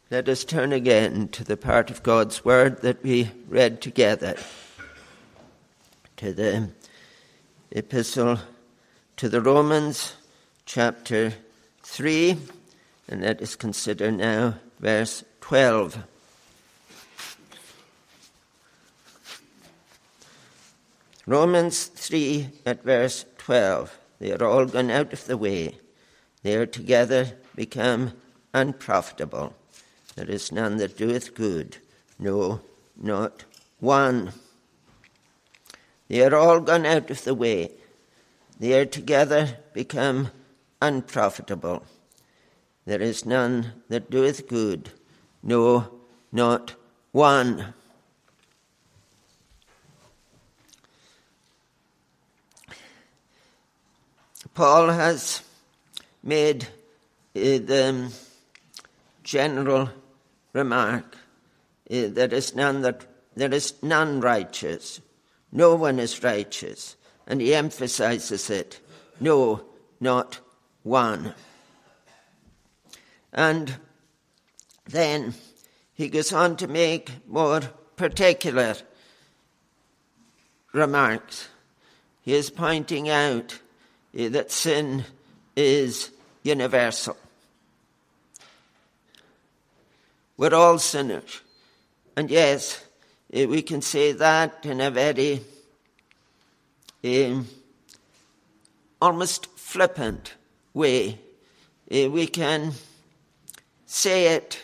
Let us turn again to the part of God's Word that we read together, to the Epistle to the Romans, chapter 3, and let us consider now verse 12. Romans 3 at verse 12. They are all gone out of the way. They are together become unprofitable. There is none that doeth good, no, not one. They are all gone out of the way. They are together become unprofitable. There is none that doeth good, no, not one. Paul has made the general remark there is none righteous. No one is righteous. And he emphasizes it. No, not one. And then he goes on to make more particular remarks. He is pointing out that sin is universal. We're all sinners. And yes, we can say that in a very almost flippant way. We can say it,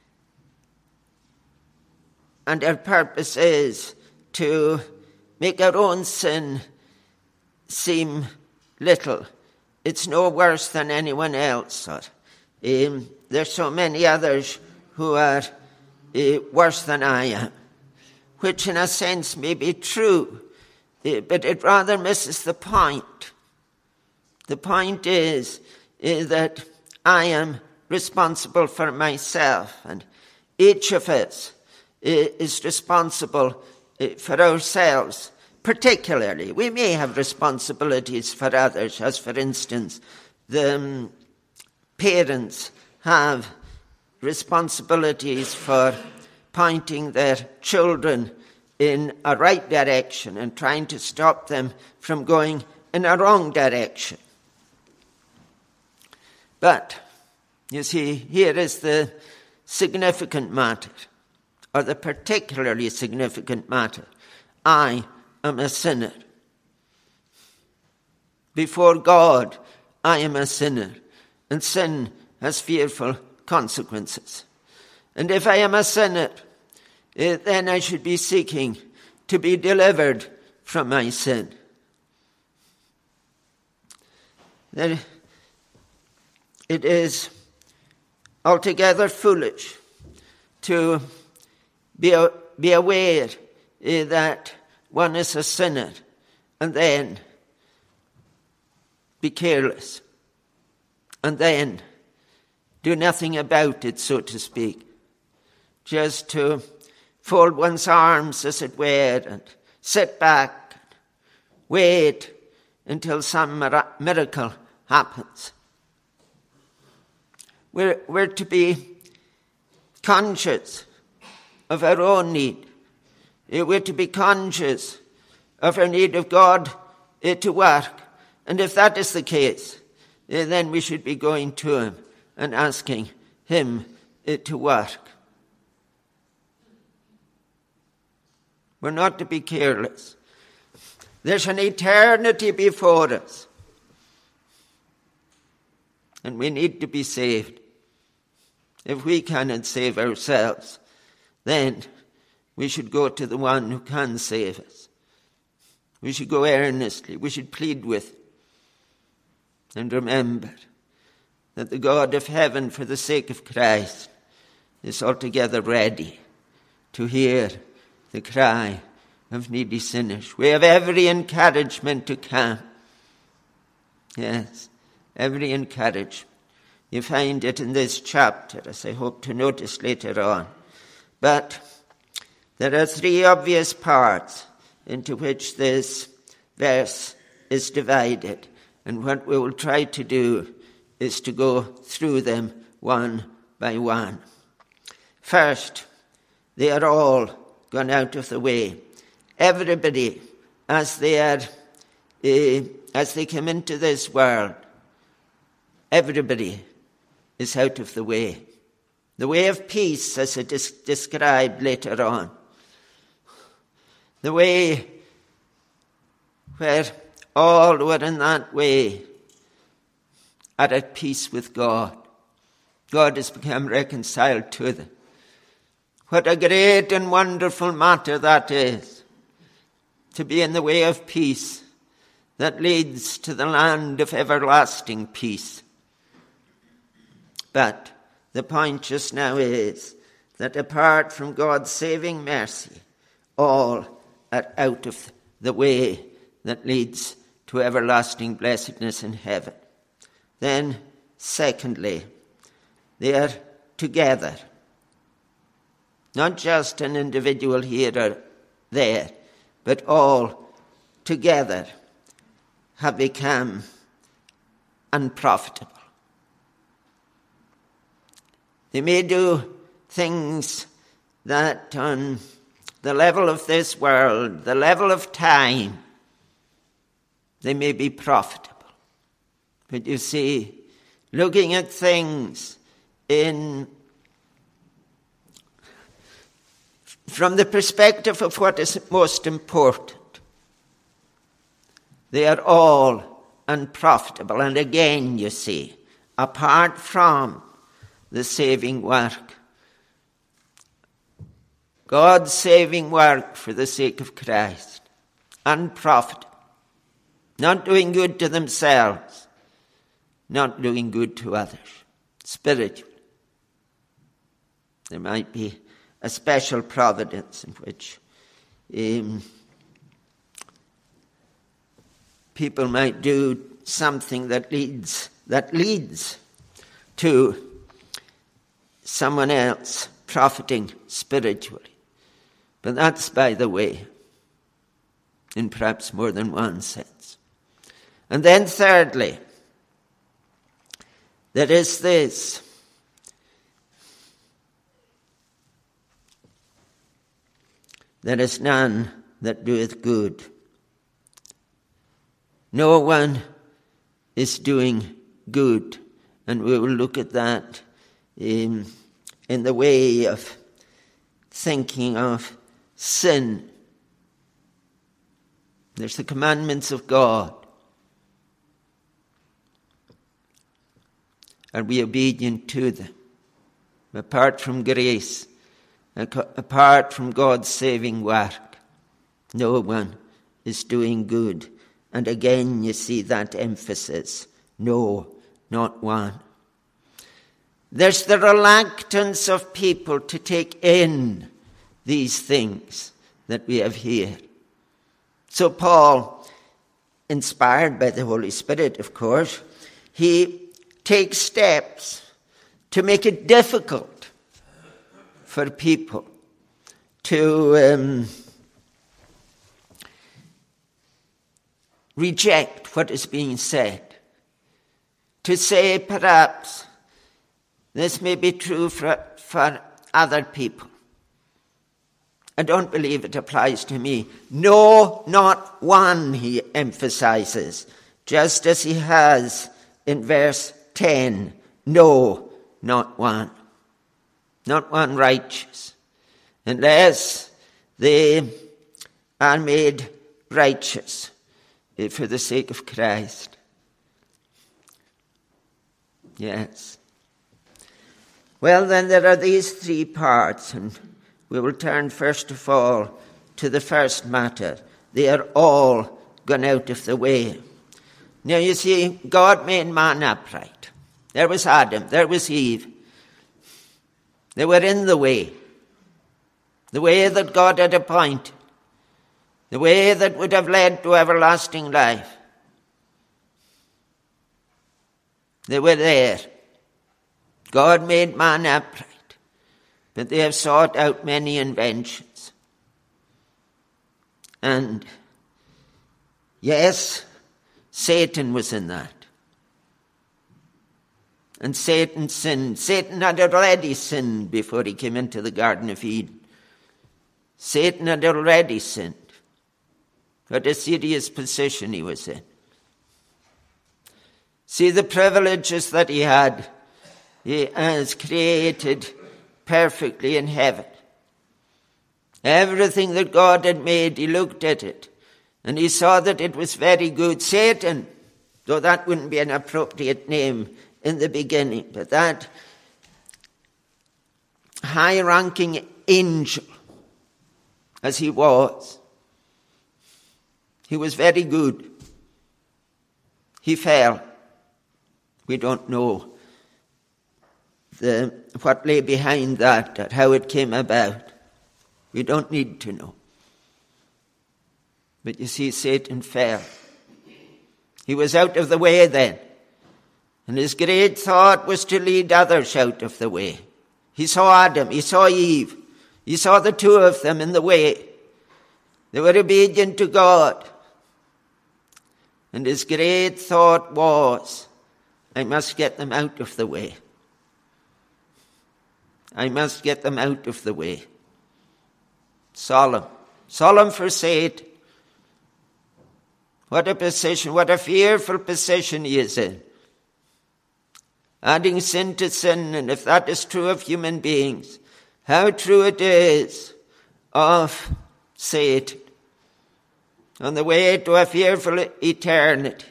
and our purpose is to make our own sin seem little. It's no worse than anyone else. There's so many others who are worse than I am, which in a sense may be true, but it rather misses the point. The point is that I am responsible for myself, and each of us is responsible for ourselves. Particularly, we may have responsibilities for others, as for instance, the parents have responsibilities for pointing their children in a right direction and trying to stop them from going in a wrong direction. But, you see, here is the significant matter, or the particularly significant matter. I am a sinner. Before God, I am a sinner, and sin has fearful consequences. And if I am a sinner, then I should be seeking to be delivered from my sin. It is altogether foolish to be aware that one is a sinner and then be careless and then do nothing about it, so to speak. Just to fold one's arms, as it were, and sit back, and wait until some miracle happens. We're to be conscious of our own need. We're to be conscious of our need of God to work. And if that is the case, then we should be going to him and asking him to work. We're not to be careless. There's an eternity before us. And we need to be saved. If we cannot save ourselves, then we should go to the one who can save us. We should go earnestly. We should plead with him. And remember that the God of heaven, for the sake of Christ, is altogether ready to hear the cry of needy sinners. We have every encouragement to come. Yes, every encouragement. You find it in this chapter, as I hope to notice later on. But there are three obvious parts into which this verse is divided. And what we will try to do is to go through them one by one. First, they are all gone out of the way. Everybody, as they come into this world, everybody is out of the way. The way of peace, as it is described later on. The way where all who are in that way are at peace with God. God has become reconciled to them. What a great and wonderful matter that is, to be in the way of peace that leads to the land of everlasting peace. But the point just now is that apart from God's saving mercy, all are out of the way that leads to everlasting blessedness in heaven. Then, secondly, they are together. Not just an individual here or there, but all together have become unprofitable. They may do things that on the level of this world, the level of time, they may be profitable. But you see, looking at things from the perspective of what is most important, they are all unprofitable. And again, you see, apart from the saving work, God's saving work for the sake of Christ, unprofitable, not doing good to themselves, not doing good to others, spiritually. There might be a special providence in which people might do something that leads to someone else profiting spiritually. But that's by the way, in perhaps more than one sense. And then thirdly, there is this. There is none that doeth good. No one is doing good. And we will look at that in the way of thinking of sin. There's the commandments of God. Are we obedient to them? Apart from grace, apart from God's saving work, no one is doing good. And again you see that emphasis. No, not one. There's the reluctance of people to take in these things that we have here. So Paul, inspired by the Holy Spirit, of course, he takes steps to make it difficult for people to reject what is being said. To say, perhaps, this may be true for other people. I don't believe it applies to me. No, not one, he emphasizes, just as he has in verse 10. No, not one. Not one righteous, unless they are made righteous for the sake of Christ. Yes. Well, then there are these three parts, and we will turn first of all to the first matter. They are all gone out of the way. Now you see, God made man upright. There was Adam, there was Eve. They were in the way that God had appointed, the way that would have led to everlasting life. They were there. God made man upright, but they have sought out many inventions. And yes, Satan was in that. and Satan sinned. Satan had already sinned before he came into the Garden of Eden. Satan had already sinned. What a serious position he was in. See the privileges that he had. He has created perfectly in heaven. Everything that God had made, he looked at it, and he saw that it was very good. Satan, though that wouldn't be an appropriate name in the beginning, but that high-ranking angel, as he was very good. He fell. We don't know what lay behind that, or how it came about. We don't need to know. But you see, Satan fell. He was out of the way then. And his great thought was to lead others out of the way. He saw Adam, he saw Eve. He saw the two of them in the way. They were obedient to God. And his great thought was, I must get them out of the way. I must get them out of the way. Solemn for Satan. What a position, what a fearful position he is in. Adding sin to sin, and if that is true of human beings, how true it is of Satan. On the way to a fearful eternity.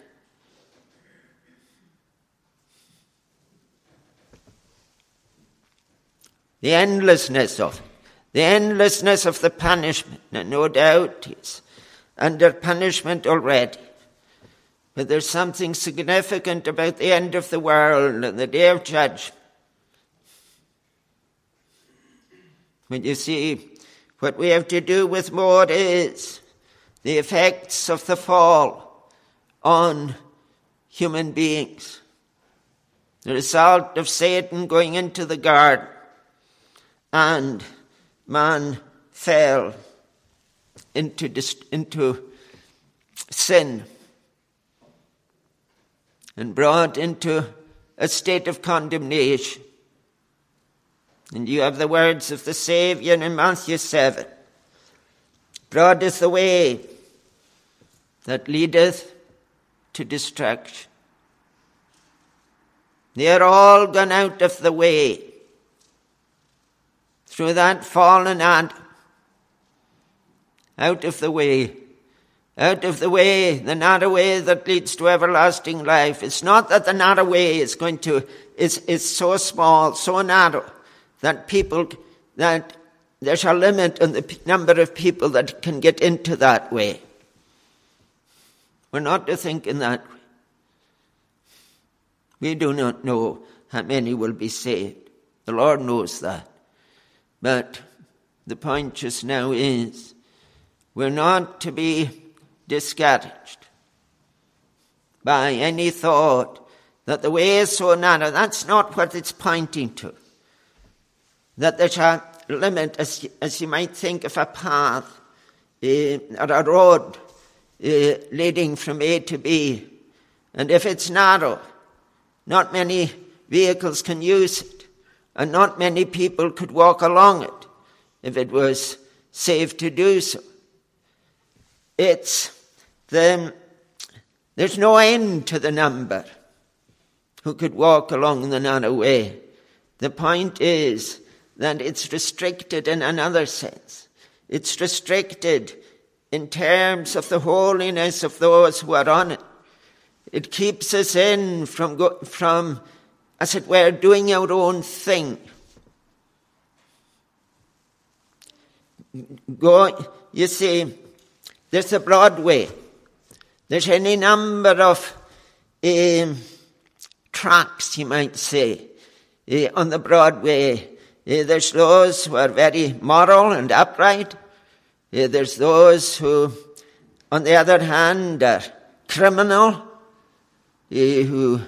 The endlessness of the punishment. And no doubt he's under punishment already. But there's something significant about the end of the world and the day of judgment. When you see, what we have to do with more is the effects of the fall on human beings. The result of Satan going into the garden, and man fell into sin and brought into a state of condemnation. And you have the words of the Saviour in Matthew 7. Broad is the way that leadeth to destruction. They are all gone out of the way through that fallen Adam. Out of the way, the narrow way that leads to everlasting life. It's not that the narrow way is so small, so narrow, that there's a limit on the number of people that can get into that way. We're not to think in that way. We do not know how many will be saved. The Lord knows that. But the point just now is, we're not to be discouraged by any thought that the way is so narrow. That's not what it's pointing to. That there's a limit, as you might think of a path or a road leading from A to B. And if it's narrow, not many vehicles can use it, and not many people could walk along it if it was safe to do so. There's no end to the number who could walk along the narrow way. The point is that it's restricted in another sense. It's restricted in terms of the holiness of those who are on it. It keeps us in from, as it were, doing our own thing. You see, there's a broad way. There's any number of tracks, you might say, on the broad way. There's those who are very moral and upright. There's those who, on the other hand, are criminal, who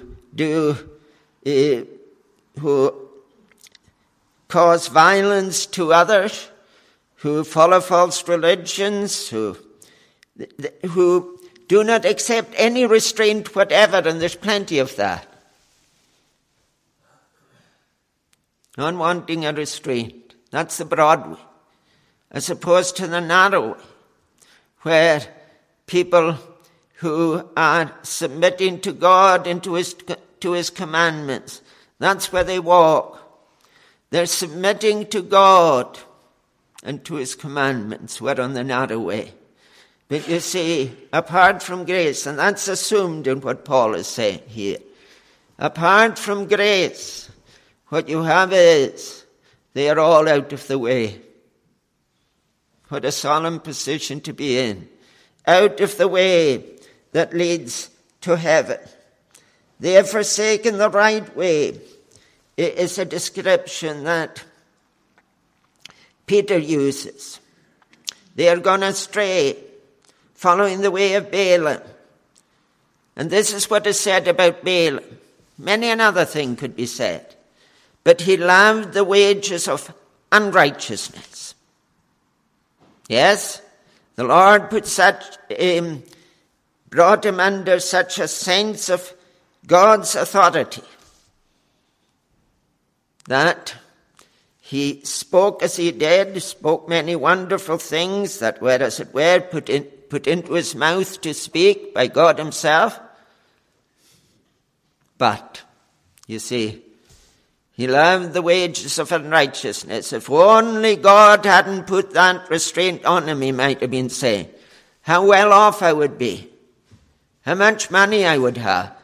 cause violence to others, who follow false religions, who do not accept any restraint whatever, and there's plenty of that. not wanting a restraint. That's the broad way, as opposed to the narrow way, where people who are submitting to God and to his commandments, that's where they walk. They're submitting to God and to his commandments. We're on the narrow way. But you see, apart from grace, and that's assumed in what Paul is saying here, apart from grace, what you have is, they are all out of the way. What a solemn position to be in. Out of the way that leads to heaven. They have forsaken the right way. It is a description that Peter uses. They are gone astray, following the way of Balaam. And this is what is said about Balaam. Many another thing could be said. But he loved the wages of unrighteousness. Yes, the Lord brought him under such a sense of God's authority that he spoke as he did, spoke many wonderful things that were, as it were, put into his mouth to speak by God himself. But, you see, he loved the wages of unrighteousness. If only God hadn't put that restraint on him, he might have been saying, how well off I would be. How much money I would have.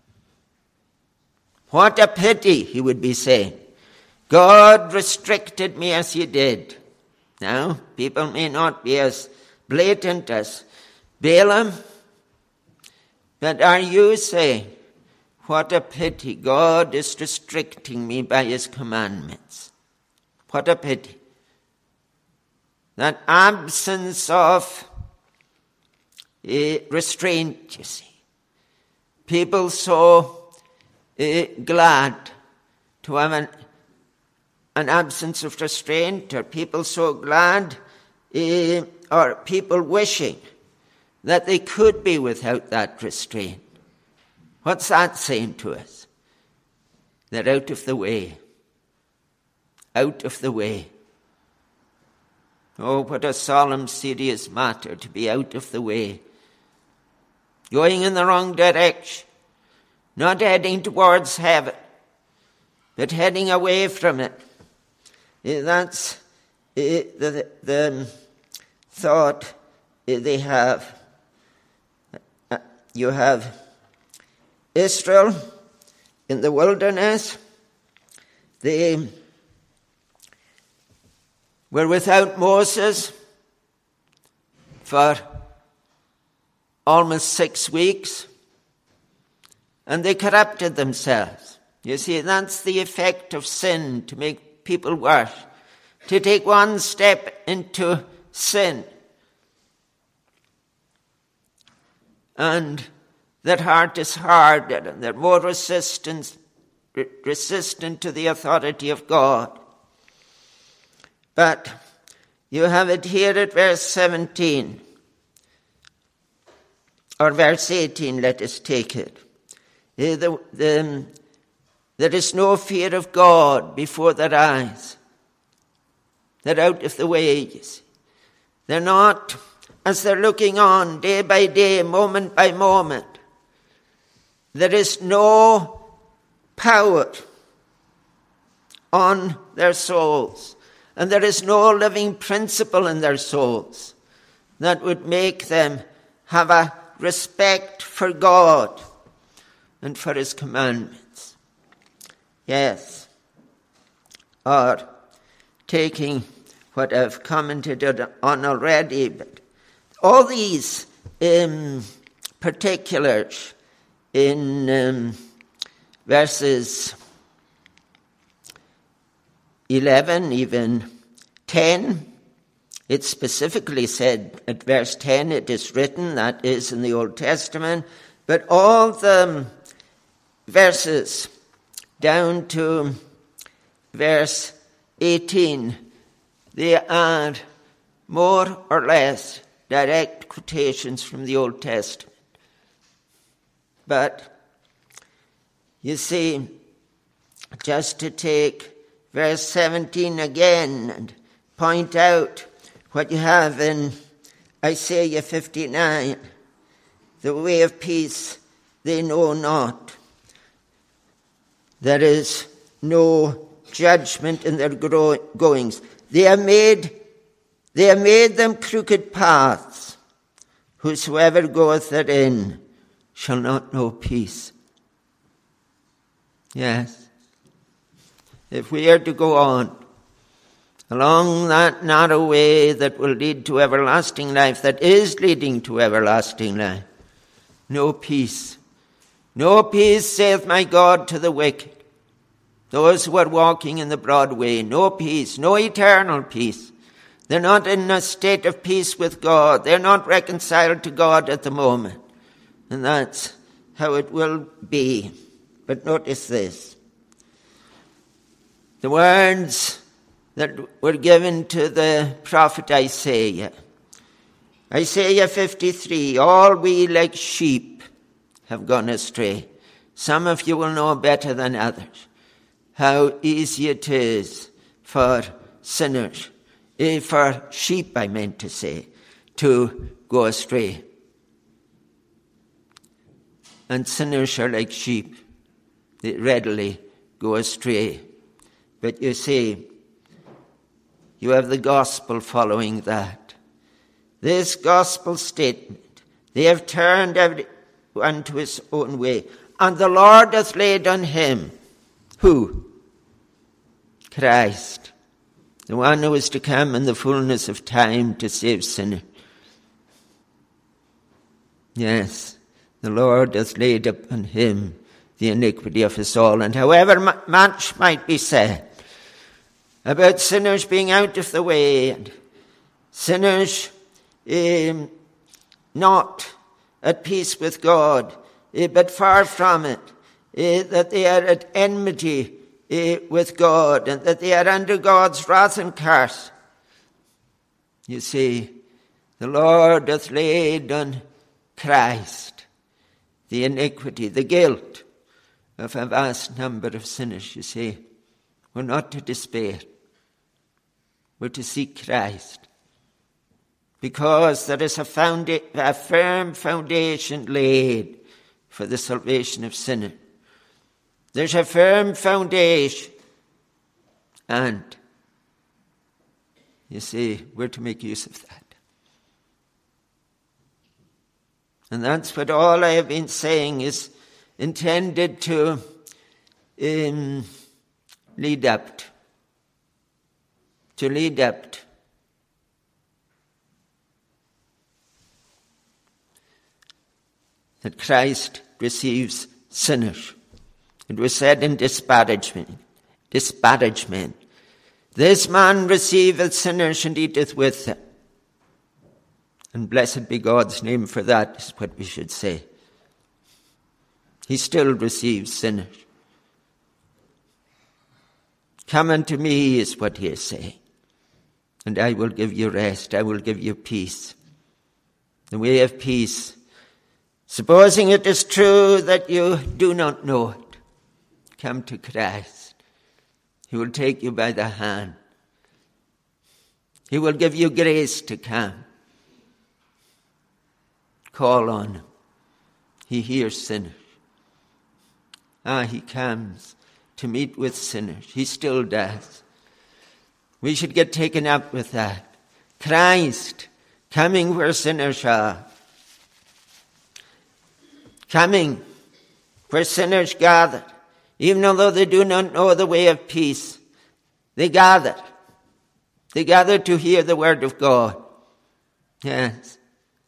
What a pity, he would be saying. God restricted me as he did. Now, people may not be as blatant as Balaam, but are you saying, what a pity, God is restricting me by his commandments. What a pity. That absence of restraint, you see. People so glad to have an absence of restraint, or people so glad, or people wishing that they could be without that restraint. What's that saying to us? They're out of the way. Out of the way. Oh, what a solemn, serious matter to be out of the way. Going in the wrong direction. Not heading towards heaven, but heading away from it. That's the thought they have. You have Israel in the wilderness. They were without Moses for almost 6 weeks, and they corrupted themselves. You see, that's the effect of sin, to make people worse, to take one step into sin. And their heart is hardened, and they're more resistant to the authority of God. But you have it here at verse 17, or verse 18, let us take it. There is no fear of God before their eyes. They're out of the way, you see. They're not, as they're looking on day by day, moment by moment. There is no power on their souls. And there is no living principle in their souls that would make them have a respect for God and for his commandments. Yes. Or taking what I've commented on already, but all these particulars in verses 11, even 10, it specifically said at verse 10, it is written, that is in the Old Testament, but all the verses down to verse 18, they are more or less direct quotations from the Old Testament. But, you see, just to take verse 17 again and point out what you have in Isaiah 59. The way of peace they know not. There is no judgment in their goings. They have made them crooked paths. Whosoever goeth therein shall not know peace. Yes. If we are to go on along that narrow way that will lead to everlasting life, that is leading to everlasting life, no peace. No peace, saith my God, to the wicked. Those who are walking in the broad way, no peace, no eternal peace. They're not in a state of peace with God. They're not reconciled to God at the moment. And that's how it will be. But notice this. The words that were given to the prophet Isaiah. Isaiah 53, all we like sheep have gone astray. Some of you will know better than others how easy it is for sinners, for sheep I meant to say, to go astray. And sinners are like sheep. They readily go astray. But you see, you have the gospel following that. This gospel statement, they have turned everyone to his own way, and the Lord hath laid on him, who? Christ, the one who is to come in the fullness of time to save sinners. Yes, the Lord hath laid upon him the iniquity of us all. And however much might be said about sinners being out of the way, and sinners not at peace with God, but far from it, that they are at enmity with God, and that they are under God's wrath and curse. You see, the Lord hath laid on Christ the iniquity, the guilt of a vast number of sinners. You see, we're not to despair. We're to seek Christ, because there is a firm foundation laid for the salvation of sinners. There's a firm foundation, and you see, we're to make use of that. And that's what all I have been saying is intended to lead up to. That Christ receives sinners. It was said in disparagement. This man receiveth sinners and eateth with them. And blessed be God's name for that, is what we should say. He still receives sinners. Come unto me, is what he is saying, and I will give you rest. I will give you peace. The way of peace. Supposing it is true that you do not know it, come to Christ. He will take you by the hand. He will give you grace to come. Call on him. He hears sinners. He comes to meet with sinners. He still does. We should get taken up with that. Christ coming where sinners are. Coming where sinners gather. Even although they do not know the way of peace, they gather. They gather to hear the word of God. Yes.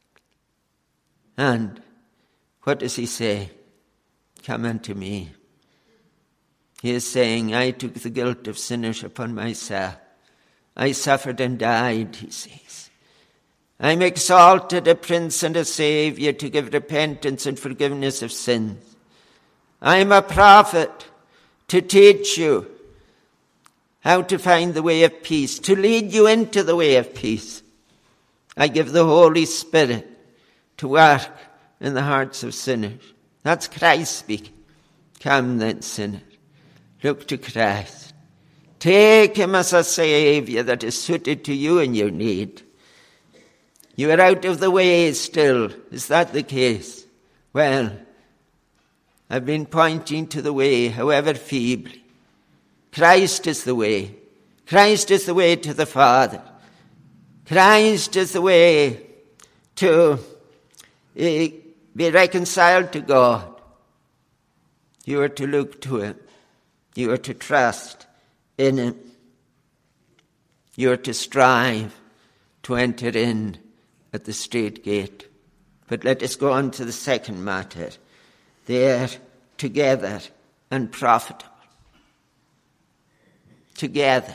And what does he say? Come unto me. He is saying, I took the guilt of sinners upon myself. I suffered and died, he says. I'm exalted a prince and a savior to give repentance and forgiveness of sins. I'm a prophet to teach you how to find the way of peace, to lead you into the way of peace. I give the Holy Spirit to work in the hearts of sinners. That's Christ speaking. Come then, sinner. Look to Christ. Take him as a Savior that is suited to you and your need. You are out of the way still. Is that the case? Well, I've been pointing to the way, however feebly. Christ is the way. Christ is the way to the Father. Christ is the way to be reconciled to God. You are to look to him. You are to trust in him. You are to strive to enter in at the straight gate. But let us go on to the second matter. They are together and profitable. Together.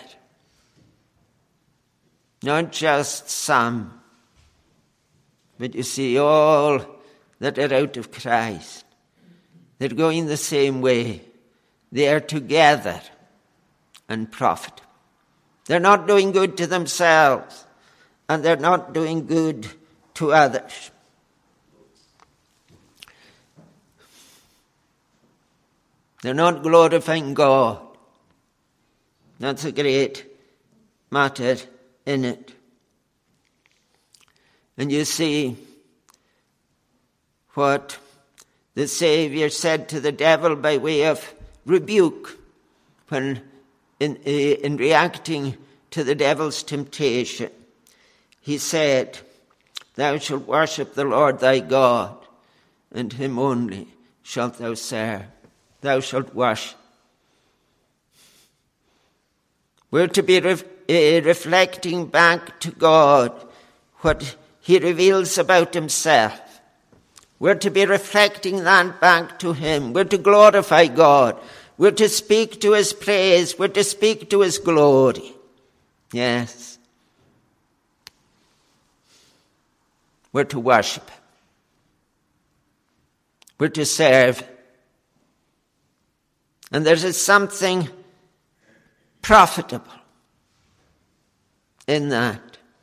Not just some, but you see, all that are out of Christ, they're going the same way. They are together and profitable. They're not doing good to themselves, and they're not doing good to others. They're not glorifying God. That's a great matter in it. And you see what the Savior said to the devil by way of rebuke when in reacting to the devil's temptation. He said, "Thou shalt worship the Lord thy God, and him only shalt thou serve." Thou shalt worship. We're to be reflecting back to God what he reveals about himself. We're to be reflecting that back to him. We're to glorify God. We're to speak to his praise. We're to speak to his glory. Yes. We're to worship him. We're to serve. And there is something profitable in that.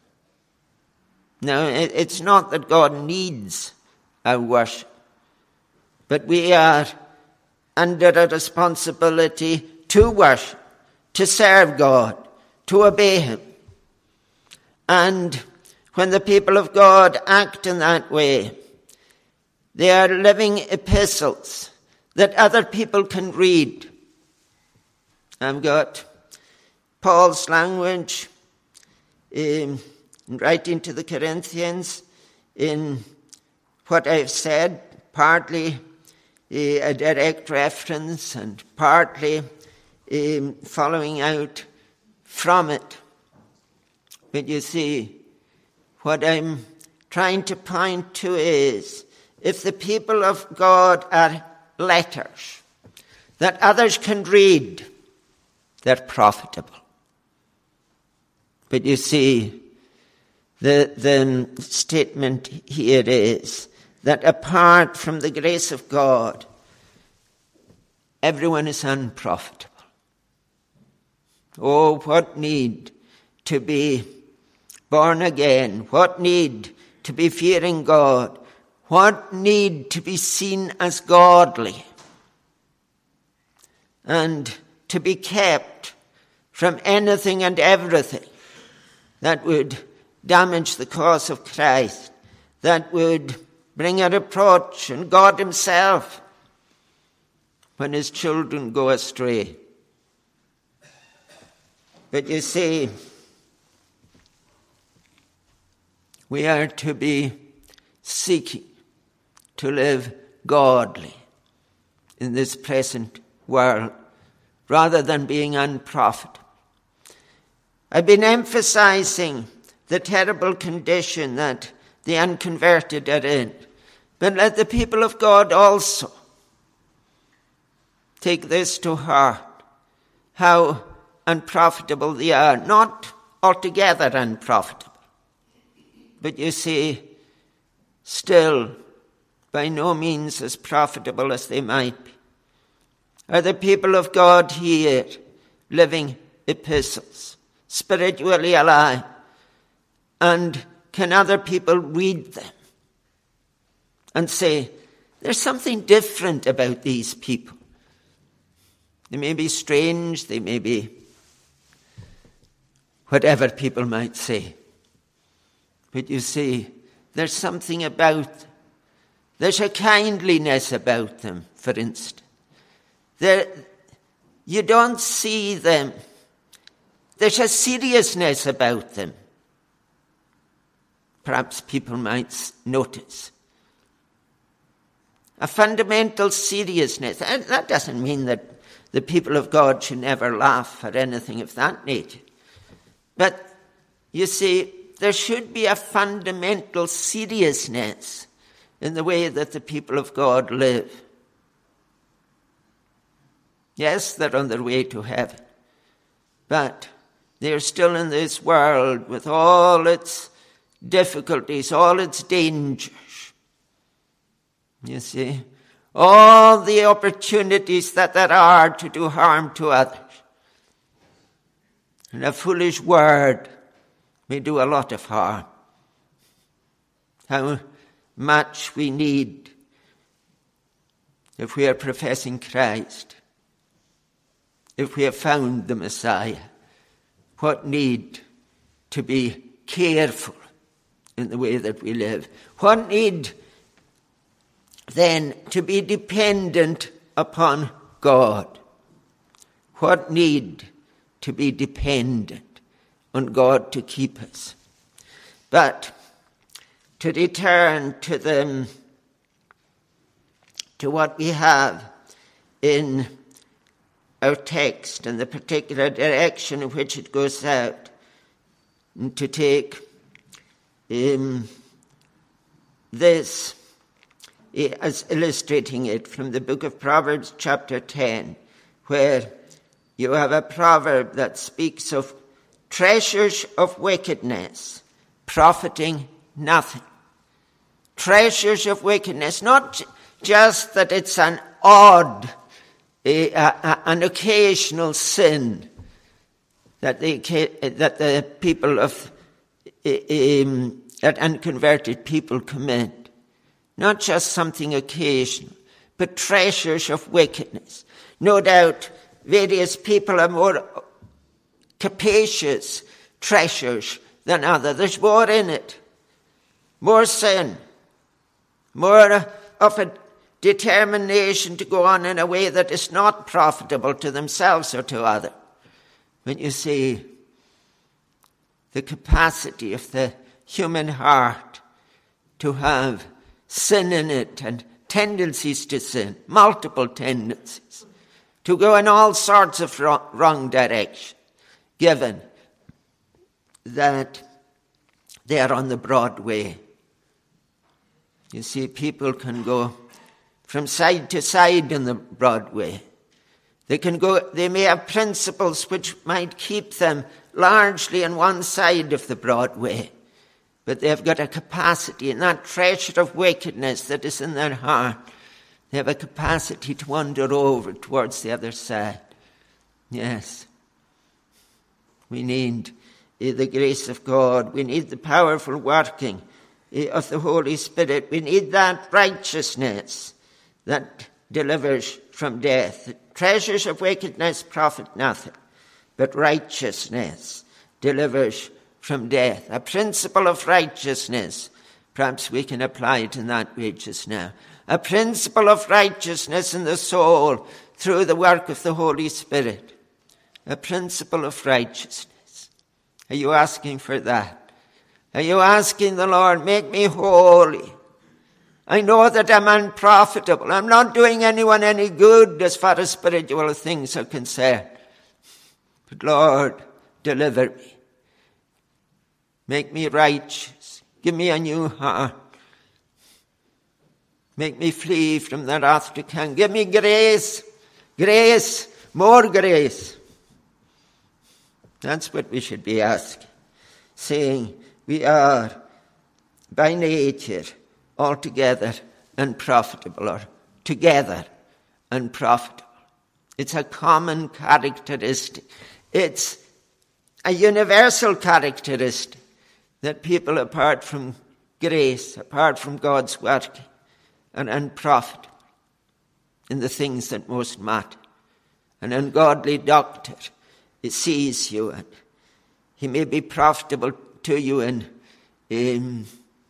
Now, it's not that God needs our worship, but we are under a responsibility to worship, to serve God, to obey him. And when the people of God act in that way, they are living epistles that other people can read. I've got Paul's language in writing to the Corinthians in what I've said, partly a direct reference and partly following out from it. But you see, what I'm trying to point to is, if the people of God are letters that others can read, they're profitable. But you see, the statement here is that apart from the grace of God, everyone is unprofitable. Oh, what need to be born again, what need to be fearing God, what need to be seen as godly, and to be kept from anything and everything that would damage the cause of Christ, that would bring a reproach on God himself when his children go astray. But you see, we are to be seeking to live godly in this present world rather than being unprofitable. I've been emphasizing the terrible condition that the unconverted are in. But let the people of God also take this to heart, how unprofitable they are. Not altogether unprofitable, but you see, still by no means as profitable as they might be. Are the people of God here living epistles, spiritually alive? And can other people read them and say, there's something different about these people? They may be strange, they may be whatever people might say. But you see, there's something about them. There's a kindliness about them, for instance. You don't see them. There's a seriousness about them. Perhaps people might notice. A fundamental seriousness. And that doesn't mean that the people of God should never laugh or anything of that nature. But you see, there should be a fundamental seriousness in the way that the people of God live. Yes, they're on their way to heaven, but they're still in this world with all its difficulties, all its dangers. You see, all the opportunities that there are to do harm to others. And a foolish word may do a lot of harm. How much we need, if we are professing Christ, if we have found the Messiah, what need to be careful in the way that we live. What need then to be dependent upon God. What need to be dependent on God to keep us. But to return to what we have in our text and the particular direction in which it goes out, and to take this as illustrating it from the book of Proverbs chapter 10, where you have a proverb that speaks of treasures of wickedness profiting nothing. Treasures of wickedness, not just that it's an odd, an occasional sin that the people of that unconverted people commit. Not just something occasional, but treasures of wickedness. No doubt various people are more capacious treasures than others. There's more in it. More sin. More of a determination to go on in a way that is not profitable to themselves or to others. When you see the capacity of the human heart to have sin in it and tendencies to sin, multiple tendencies, to go in all sorts of wrong direction, given that they are on the broad way. You see, people can go from side to side in the broad way. They may have principles which might keep them largely on one side of the broad way, but they've got a capacity in that treasure of wickedness that is in their heart. They have a capacity to wander over towards the other side. Yes. We need the grace of God. We need the powerful working of the Holy Spirit. We need that righteousness that delivers from death. Treasures of wickedness profit nothing, but righteousness delivers from death. A principle of righteousness. Perhaps we can apply it in that way just now. A principle of righteousness in the soul through the work of the Holy Spirit. A principle of righteousness. Are you asking for that? Are you asking the Lord, make me holy? I know that I'm unprofitable. I'm not doing anyone any good as far as spiritual things are concerned. But Lord, deliver me. Make me righteous. Give me a new heart. Make me flee from the wrath to come. Give me grace. Grace. More grace. That's what we should be asking. Saying we are by nature altogether unprofitable, or together unprofitable. It's a common characteristic. It's a universal characteristic that people apart from grace, apart from God's working, are unprofitable in the things that most matter. An ungodly doctor sees you and he may be profitable to you in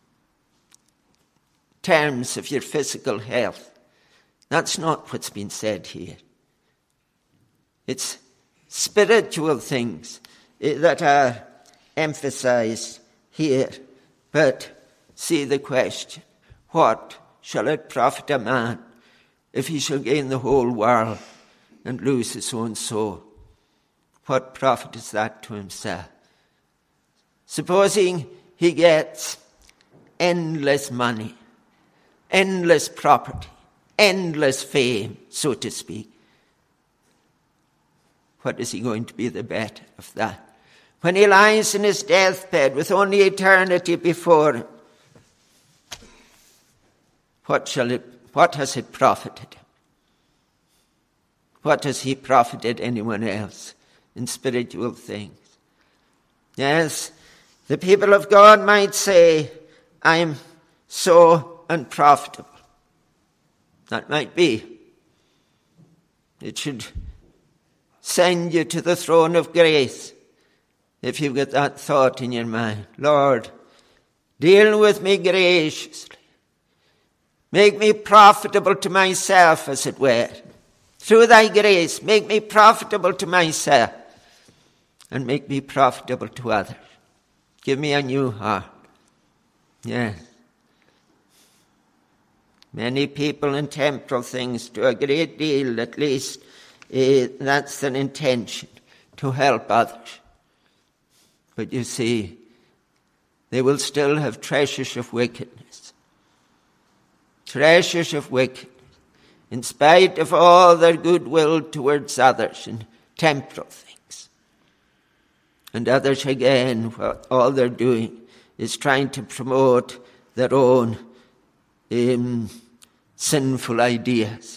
terms of your physical health. That's not what's been said here. It's spiritual things that are emphasized here. But see the question, what shall it profit a man if he shall gain the whole world and lose his own soul? What profit is that to himself? Supposing he gets endless money, endless property, endless fame, so to speak. What is he going to be the better of that? When he lies in his deathbed with only eternity before him, what has it profited him? What has he profited anyone else in spiritual things? Yes, the people of God might say, I'm so unprofitable. That might be. It should send you to the throne of grace if you've got that thought in your mind. Lord, deal with me graciously. Make me profitable to myself, as it were. Through thy grace, make me profitable to myself and make me profitable to others. Give me a new heart. Yes. Many people in temporal things do a great deal, at least that's their intention, to help others. But you see, they will still have treasures of wickedness. Treasures of wickedness. In spite of all their goodwill towards others in temporal things. And others again, what all they're doing is trying to promote their own sinful ideas.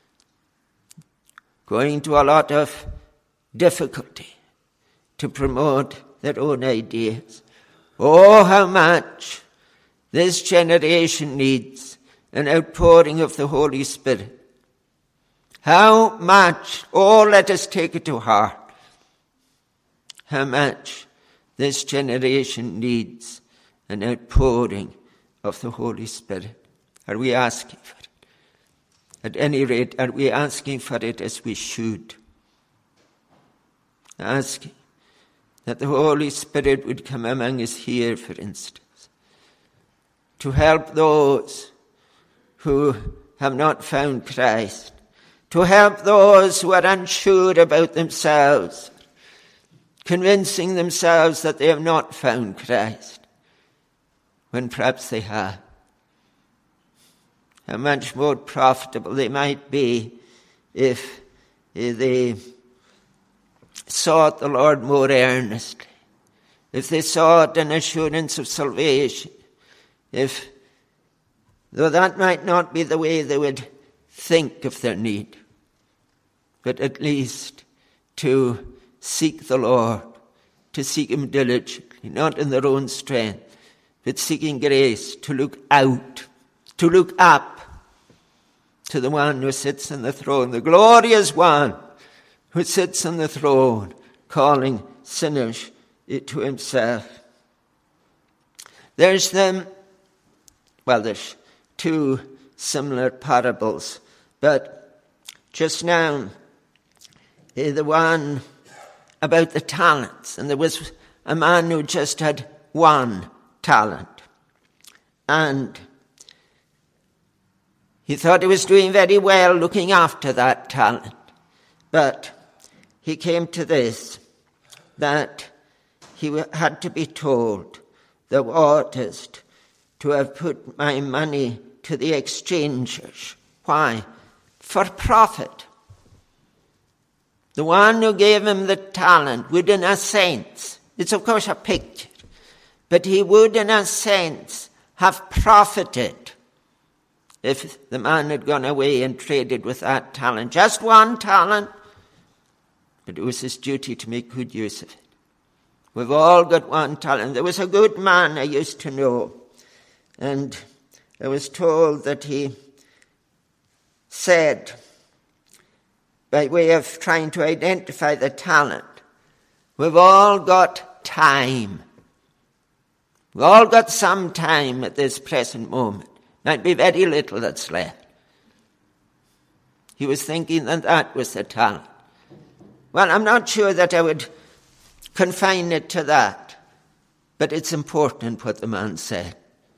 Going to a lot of difficulty to promote their own ideas. Oh, how much this generation needs an outpouring of the Holy Spirit. How much, oh, let us take it to heart, how much this generation needs an outpouring of the Holy Spirit. Are we asking for it? At any rate, are we asking for it as we should? Asking that the Holy Spirit would come among us here, for instance, to help those who have not found Christ, to help those who are unsure about themselves, convincing themselves that they have not found Christ, when perhaps they have. How much more profitable they might be if they sought the Lord more earnestly, if they sought an assurance of salvation, though that might not be the way they would think of their need, but at least to seek the Lord, to seek him diligently, not in their own strength, but seeking grace to look out, to look up to the one who sits on the throne, the glorious one who sits on the throne, calling sinners to himself. There's two similar parables, but just now, the one about the talents, and there was a man who just had one talent, and he thought he was doing very well looking after that talent, but he came to this, that he had to be told, thou oughtest to have put my money to the exchangers. Why? For profit. The one who gave him the talent would, in a sense, it's of course a picture, but he would, in a sense, have profited if the man had gone away and traded with that talent. Just one talent, but it was his duty to make good use of it. We've all got one talent. There was a good man I used to know, and I was told that he said, by way of trying to identify the talent, we've all got time. We all got some time at this present moment. Might be very little that's left. He was thinking that that was the talent. Well, I'm not sure that I would confine it to that, but it's important what the man said.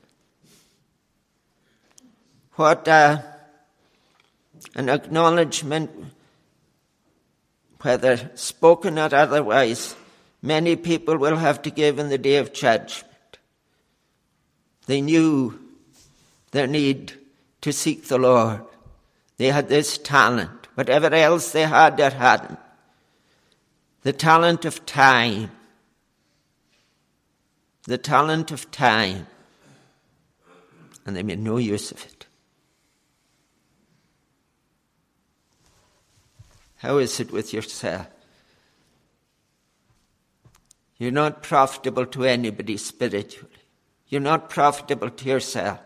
What an acknowledgement, whether spoken or otherwise, many people will have to give in the day of judgment. They knew their need to seek the Lord. They had this talent, whatever else they had or hadn't. The talent of time. The talent of time. And they made no use of it. How is it with yourself? You're not profitable to anybody spiritually. You're not profitable to yourself.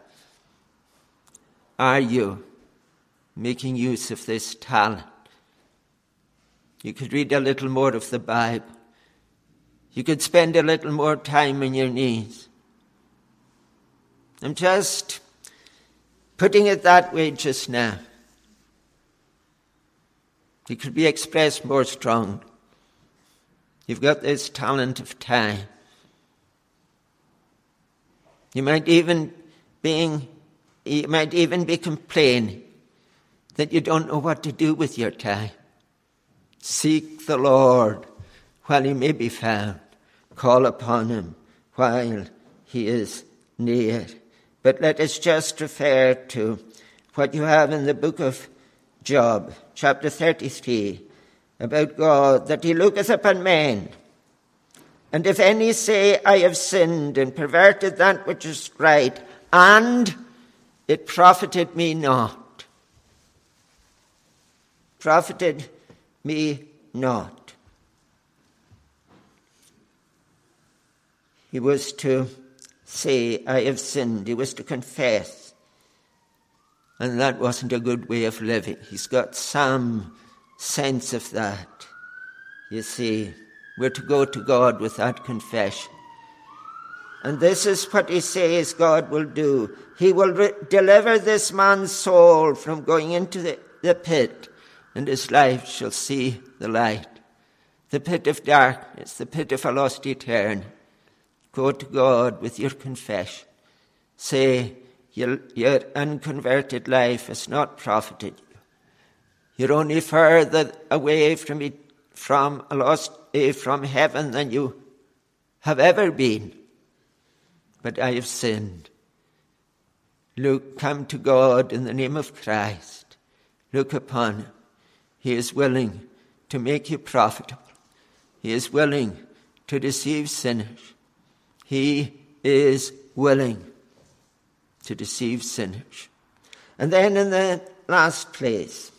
Are you making use of this talent? You could read a little more of the Bible. You could spend a little more time on your knees. I'm just putting it that way just now. It could be expressed more strongly. You've got this talent of time. You might even be complaining that you don't know what to do with your time. Seek the Lord while he may be found. Call upon him while he is near. But let us just refer to what you have in the book of Job, chapter 33, about God, that he looketh upon men. And if any say, I have sinned and perverted that which is right, and it profited me not. Profited me not. He was to say, I have sinned. He was to confess. And that wasn't a good way of living. He's got some sense of that. You see, we're to go to God with that confession. And this is what he says God will do. He will deliver this man's soul from going into the pit, and his life shall see the light. The pit of darkness, the pit of a lost eternity. Go to God with your confession. Say, your unconverted life has not profited you. You're only further away from heaven than you have ever been. But I have sinned. Look, come to God in the name of Christ. Look upon him. He is willing to make you profitable. He is willing to deceive sinners. He is willing to deceive sinners. And then in the last place,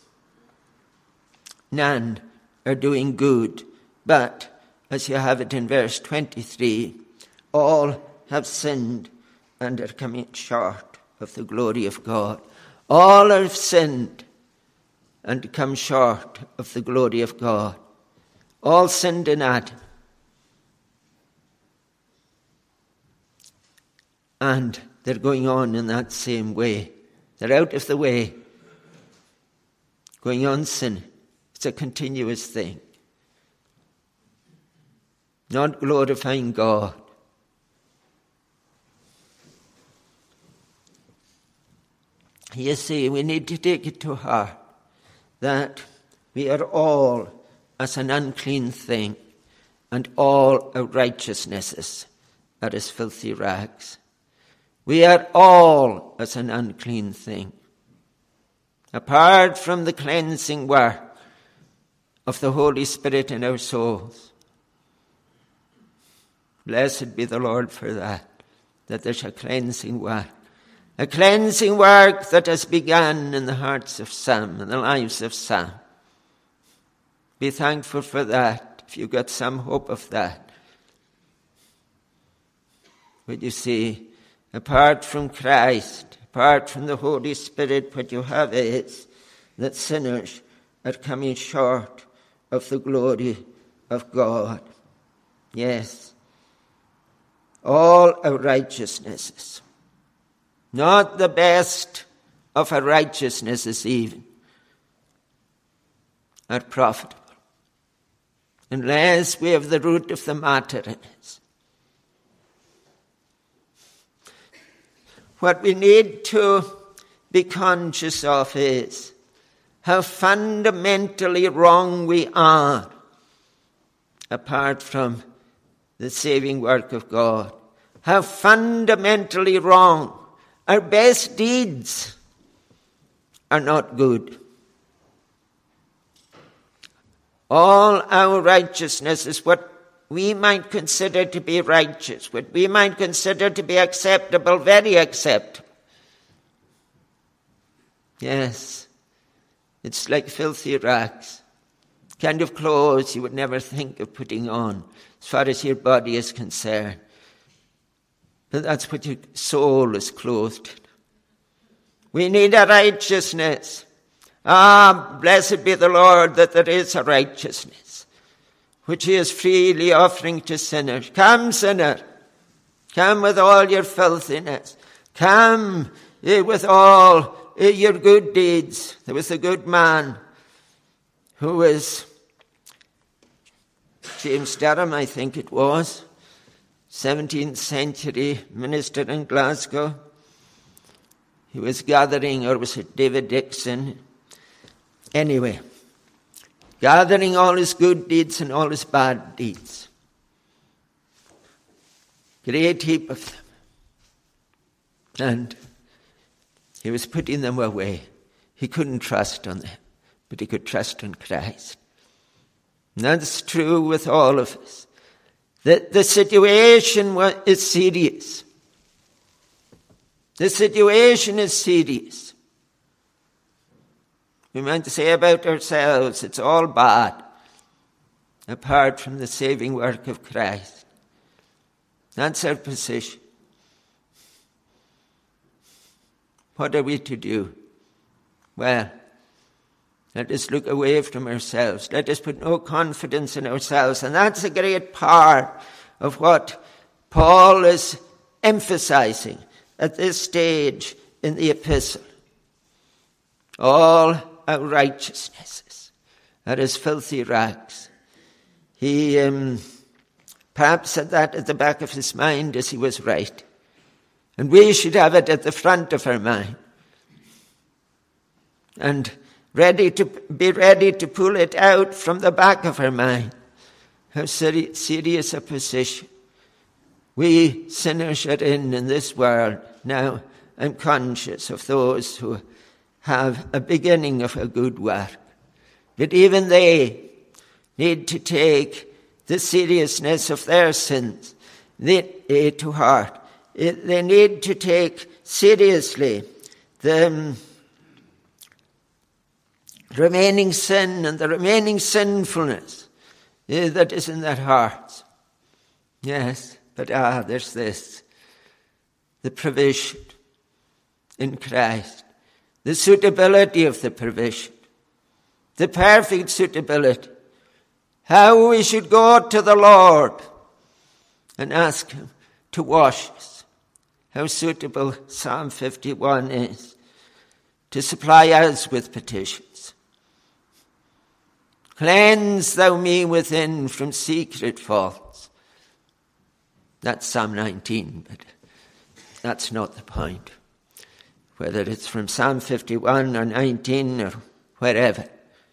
none are doing good, but, as you have it in verse 23, all have sinned and are coming short of the glory of God. All have sinned and come short of the glory of God. All sinned in Adam. And they're going on in that same way. They're out of the way. Going on sinning. It's a continuous thing. Not glorifying God. You see, we need to take it to heart that we are all as an unclean thing, and all our righteousnesses are as filthy rags. We are all as an unclean thing. Apart from the cleansing work of the Holy Spirit in our souls. Blessed be the Lord for that there's a cleansing work. A cleansing work that has begun in the hearts of some, in the lives of some. Be thankful for that, if you've got some hope of that. But you see, apart from Christ, apart from the Holy Spirit, what you have is that sinners are coming short of the glory of God. Yes, all our righteousnesses, not the best of our righteousnesses even, are profitable, unless we have the root of the matter in us. What we need to be conscious of is how fundamentally wrong we are apart from the saving work of God. How fundamentally wrong. Our best deeds are not good. All our righteousness is what we might consider to be righteous, what we might consider to be acceptable, very acceptable. Yes, it's like filthy rags, kind of clothes you would never think of putting on as far as your body is concerned. But that's what your soul is clothed in. We need a righteousness. Blessed be the Lord that there is a righteousness, which he is freely offering to sinners. Come, sinner. Come with all your filthiness. Come with all your good deeds. There was a good man who was James Durham, I think it was, 17th century minister in Glasgow. He was gathering, or was it David Dixon? Anyway, gathering all his good deeds and all his bad deeds. Great heap of them. And he was putting them away. He couldn't trust on them, but he could trust on Christ. And that's true with all of us. The situation is serious. The situation is serious. We might say about ourselves, it's all bad, apart from the saving work of Christ. That's our position. What are we to do? Well, let us look away from ourselves. Let us put no confidence in ourselves. And that's a great part of what Paul is emphasizing at this stage in the epistle. All our righteousnesses are as filthy rags. He perhaps had that at the back of his mind as he was writing. And we should have it at the front of our mind. And be ready to pull it out from the back of our mind. How serious a position we sinners are in this world. Now, I'm conscious of those who have a beginning of a good work. But even they need to take the seriousness of their sins to heart. They need to take seriously the remaining sin and the remaining sinfulness that is in their hearts. Yes, but there's this. The provision in Christ. The suitability of the provision. The perfect suitability. How we should go to the Lord and ask him to wash us. How suitable Psalm 51 is to supply us with petitions. Cleanse thou me within from secret faults. That's Psalm 19, but that's not the point. Whether it's from Psalm 51 or 19 or wherever.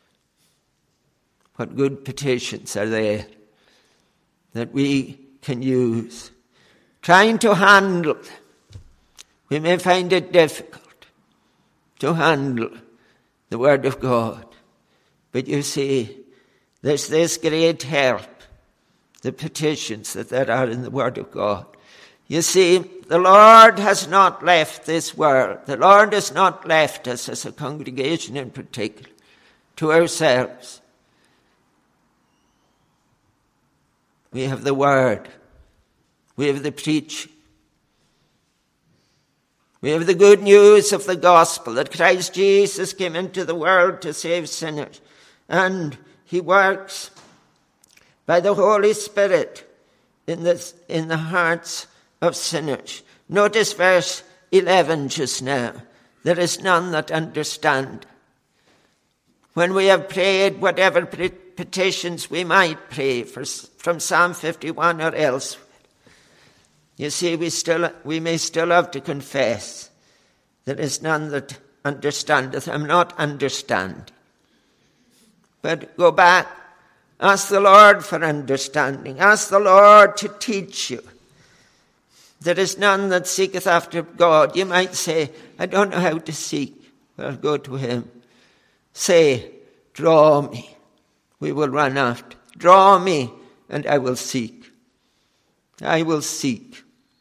What good petitions are there that we can use? Trying to handle them. We may find it difficult to handle the Word of God. But you see, there's this great help, the petitions that there are in the Word of God. You see, the Lord has not left this world. The Lord has not left us as a congregation in particular to ourselves. We have the Word. We have the preaching. We have the good news of the gospel that Christ Jesus came into the world to save sinners. And he works by the Holy Spirit in the hearts of sinners. Notice verse 11 just now. There is none that understand. When we have prayed whatever petitions we might pray from Psalm 51 or elsewhere, you see, we may still have to confess there is none that understandeth. I'm not understanding. But go back. Ask the Lord for understanding. Ask the Lord to teach you. There is none that seeketh after God. You might say, I don't know how to seek. Well, go to him. Say, draw me. We will run after. Draw me, and I will seek. I will seek.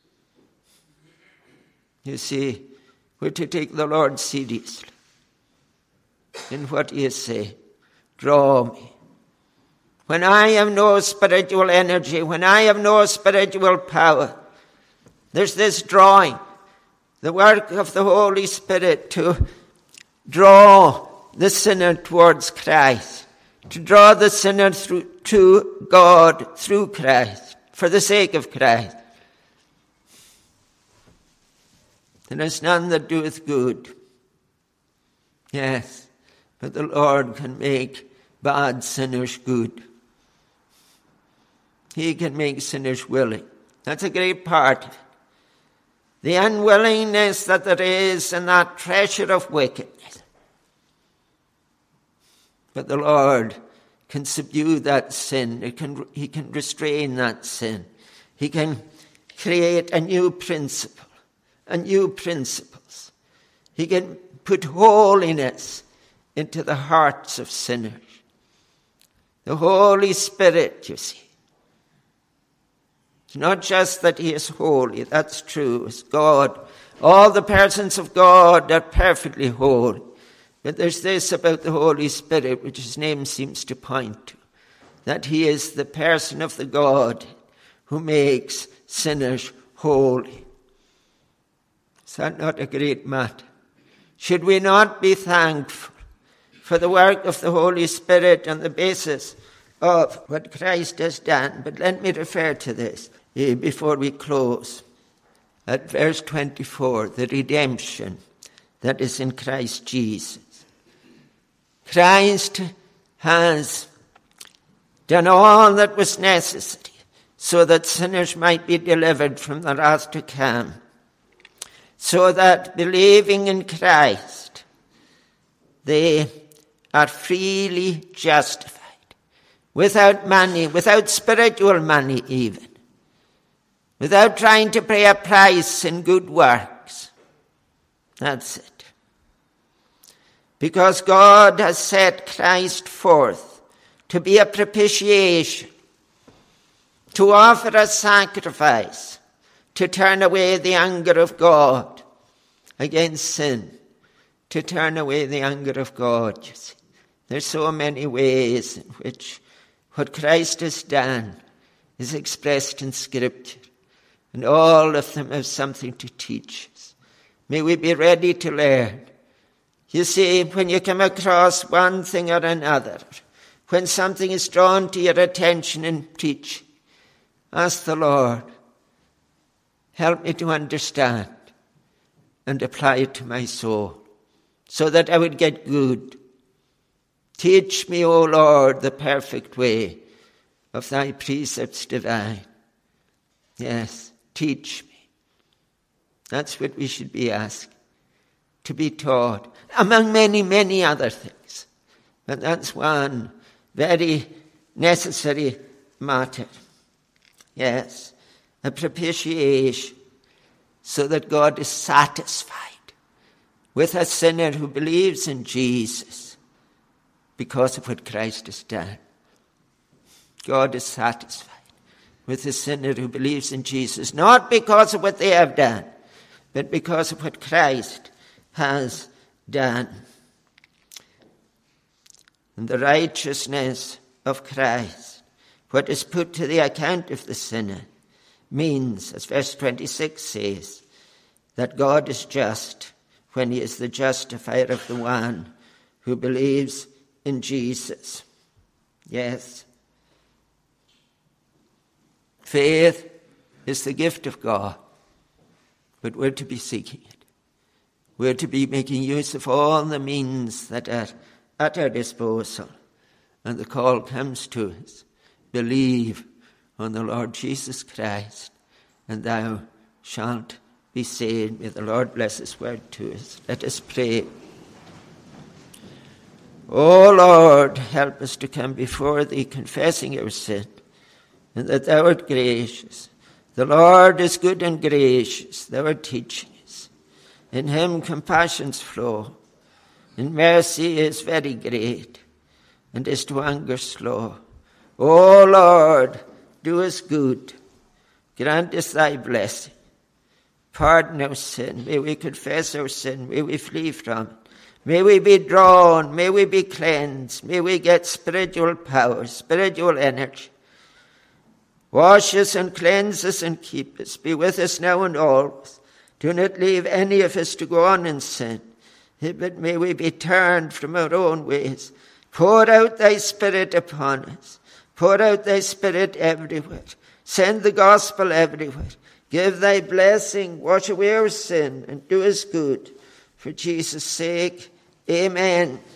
You see, we're to take the Lord seriously. In what you say, draw me. When I have no spiritual energy, when I have no spiritual power, there's this drawing, the work of the Holy Spirit to draw the sinner towards Christ, to draw the sinner to God through Christ, for the sake of Christ. There is none that doeth good. Yes, but the Lord can make bad sinners good. He can make sinners willing. That's a great part of it. The unwillingness that there is in that treasure of wickedness. But the Lord can subdue that sin. He can restrain that sin. He can create a new principle, a new principles. He can put holiness into the hearts of sinners. The Holy Spirit, you see. It's not just that he is holy, that's true. It's God. All the persons of God are perfectly holy. But there's this about the Holy Spirit, which his name seems to point to, that he is the person of the God who makes sinners holy. Is that not a great matter? Should we not be thankful for the work of the Holy Spirit on the basis of what Christ has done? But let me refer to this before we close. At verse 24, the redemption that is in Christ Jesus. Christ has done all that was necessary so that sinners might be delivered from the wrath to come. So that believing in Christ, they are freely justified. Without money, without spiritual money even. Without trying to pay a price in good works. That's it. Because God has set Christ forth to be a propitiation, to offer a sacrifice, to turn away the anger of God against sin, to turn away the anger of God. You see, there's so many ways in which what Christ has done is expressed in Scripture, and all of them have something to teach us. May we be ready to learn. You see, when you come across one thing or another, when something is drawn to your attention in preaching, ask the Lord, help me to understand and apply it to my soul, so that I would get good. Teach me, O Lord, the perfect way of thy precepts divine. Yes, teach me. That's what we should be asked, to be taught, among many, many other things. But that's one very necessary matter. Yes, a propitiation, so that God is satisfied with a sinner who believes in Jesus because of what Christ has done. God is satisfied with a sinner who believes in Jesus, not because of what they have done, but because of what Christ has done. And the righteousness of Christ, what is put to the account of the sinner, means, as verse 26 says, that God is just when he is the justifier of the one who believes in Jesus. Yes. Faith is the gift of God. but we're to be seeking it. We're to be making use of all the means that are at our disposal. And the call comes to us, believe on the Lord Jesus Christ, and thou shalt be saved. May the Lord bless his word to us. Let us pray. O Lord, help us to come before thee, confessing our sin, and that thou art gracious. The Lord is good and gracious, thou art teaching us. In him compassions flow, and mercy is very great, and is to anger slow. O Lord, do us good, grant us thy blessing. Pardon our sin, may we confess our sin, may we flee from it. May we be drawn, may we be cleansed, may we get spiritual power, spiritual energy. Wash us and cleanse us and keep us. Be with us now and always. Do not leave any of us to go on in sin, but may we be turned from our own ways. Pour out thy Spirit upon us. Pour out thy Spirit everywhere. Send the gospel everywhere. Give thy blessing, wash away our sin, and do us good. For Jesus' sake, amen.